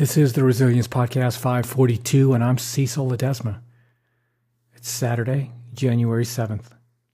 This is the Resilience Podcast 542, and I'm Cecil Ledesma. It's Saturday, January 7th.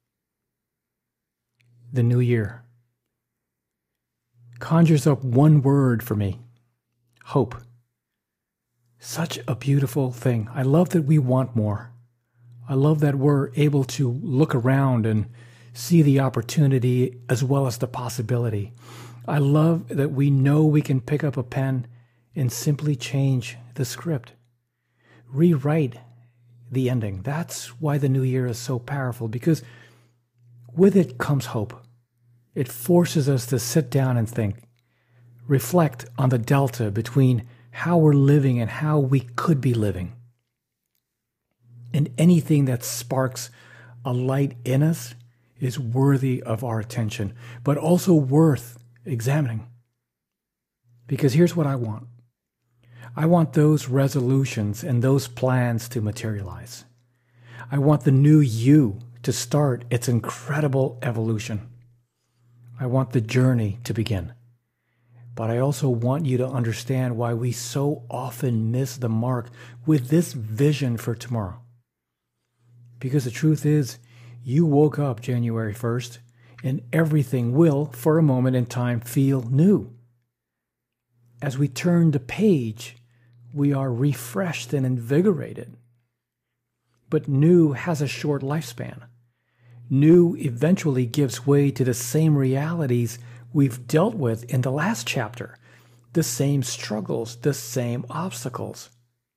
The new year conjures up one word for me: hope. Such a beautiful thing. I love that we want more. I love that we're able to look around and see the opportunity as well as the possibility. I love that we know we can pick up a pen and simply change the script, rewrite the ending. That's why the new year is so powerful, because with it comes hope. It forces us to sit down and think, reflect on the delta between how we're living and how we could be living. And anything that sparks a light in us is worthy of our attention, but also worth examining. Because here's what I want. I want those resolutions and those plans to materialize. I want the new you to start its incredible evolution. I want the journey to begin. But I also want you to understand why we so often miss the mark with this vision for tomorrow. Because the truth is, you woke up January 1st, and everything will, for a moment in time, feel new. As we turn the page, we are refreshed and invigorated. But new has a short lifespan. New eventually gives way to the same realities we've dealt with in the last chapter, the same struggles, the same obstacles.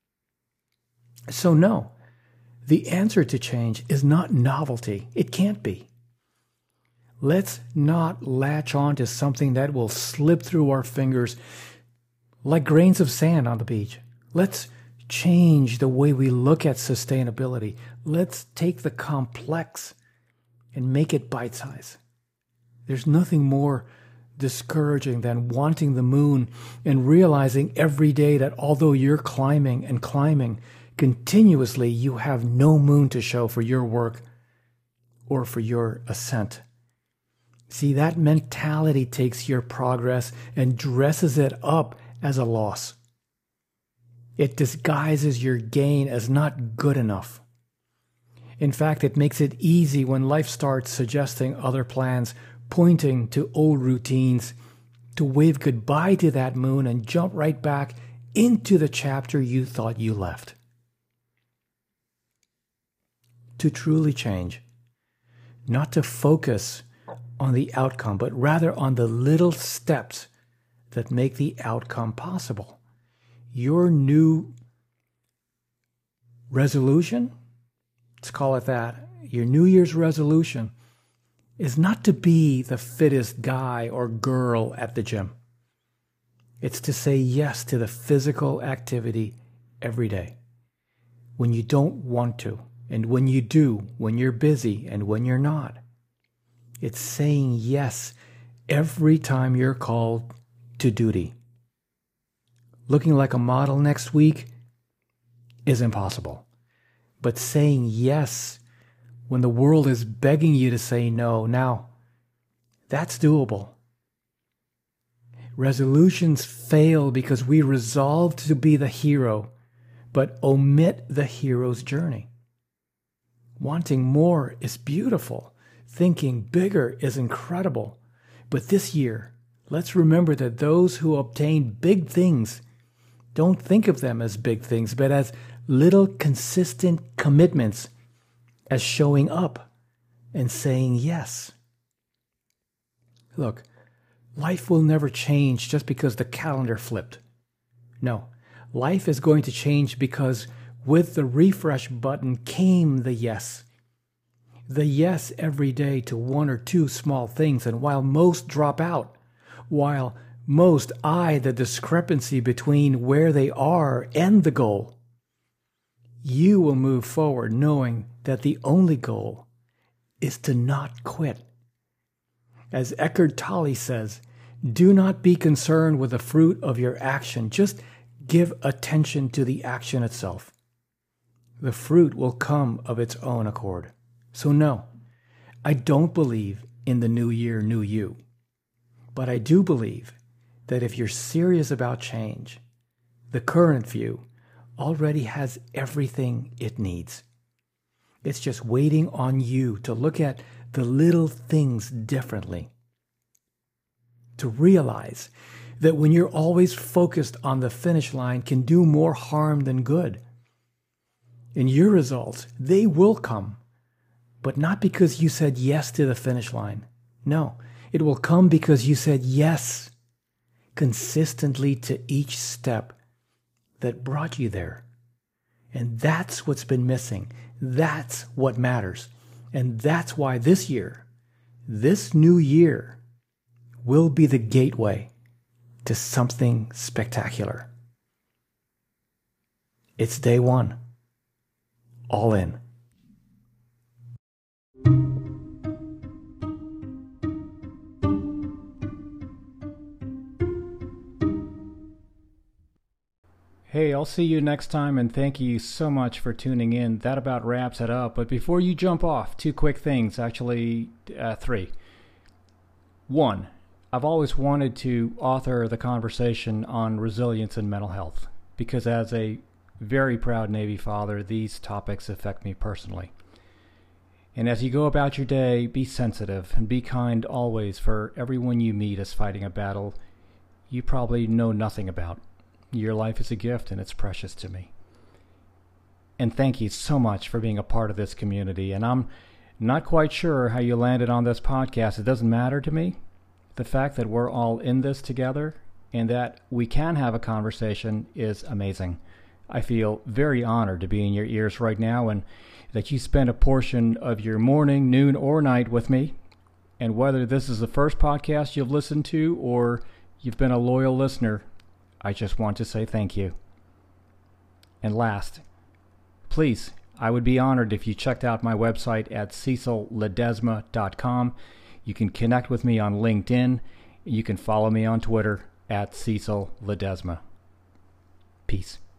So no, the answer to change is not novelty. It can't be. Let's not latch on to something that will slip through our fingers like grains of sand on the beach. Let's change the way we look at sustainability. Let's take the complex and make it bite-sized. There's nothing more discouraging than wanting the moon and realizing every day that although you're climbing and climbing continuously, you have no moon to show for your work or for your ascent. See, that mentality takes your progress and dresses it up as a loss. It disguises your gain as not good enough. In fact, it makes it easy when life starts suggesting other plans, pointing to old routines, to wave goodbye to that moon and jump right back into the chapter you thought you left. To truly change, not to focus on the outcome, but rather on the little steps that make the outcome possible. Your new resolution, let's call it that, your New Year's resolution is not to be the fittest guy or girl at the gym. It's to say yes to the physical activity every day. When you don't want to, and when you do, when you're busy and when you're not. It's saying yes every time you're called to duty. Looking like a model next week is impossible. But saying yes when the world is begging you to say no, now, that's doable. Resolutions fail because we resolve to be the hero, but omit the hero's journey. Wanting more is beautiful. Thinking bigger is incredible. But this year, let's remember that those who obtain big things don't think of them as big things, but as little consistent commitments, as showing up and saying yes. Look, life will never change just because the calendar flipped. No, life is going to change because with the refresh button came the yes. The yes every day to one or two small things, and while most drop out, while most eye the discrepancy between where they are and the goal, you will move forward knowing that the only goal is to not quit. As Eckhart Tolle says, do not be concerned with the fruit of your action. Just give attention to the action itself. The fruit will come of its own accord. So no, I don't believe in the new year, new you. But I do believe that if you're serious about change, the current view, already has everything it needs. It's just waiting on you to look at the little things differently. To realize that when you're always focused on the finish line can do more harm than good. And your results, they will come, but not because you said yes to the finish line. No, it will come because you said yes consistently to each step that brought you there. And that's what's been missing. That's what matters. And that's why this year, this new year, will be the gateway to something spectacular. It's day one. All in. Hey, I'll see you next time, and thank you so much for tuning in. That about wraps it up. But before you jump off, two quick things, actually three. One, I've always wanted to author the conversation on resilience and mental health, because as a very proud Navy father, these topics affect me personally. And as you go about your day, be sensitive and be kind always, for everyone you meet is fighting a battle you probably know nothing about. Your life is a gift, and it's precious to me. And thank you so much for being a part of this community. And I'm not quite sure how you landed on this podcast. It doesn't matter to me. The fact that we're all in this together and that we can have a conversation is amazing. I feel very honored to be in your ears right now, and that you spend a portion of your morning, noon, or night with me. And whether this is the first podcast you've listened to or you've been a loyal listener, I just want to say thank you. And last, please, I would be honored if you checked out my website at cecilledesma.com. You can connect with me on LinkedIn. You can follow me on Twitter at Cecil Ledesma. Peace.